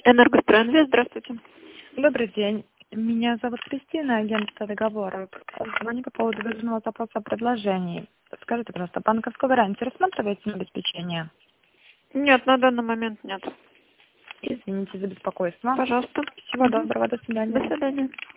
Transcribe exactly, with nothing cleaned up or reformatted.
Энергостройинвест, здравствуйте. Добрый день. Меня зовут Кристина, агентство договора. Звоню по поводу выдвижного запроса о предложении. Скажите, пожалуйста, банковскую гарантию рассматриваете на обеспечение? Нет, на данный момент нет. Извините за беспокойство. Пожалуйста. Всего Мгм. доброго, до свидания. До свидания.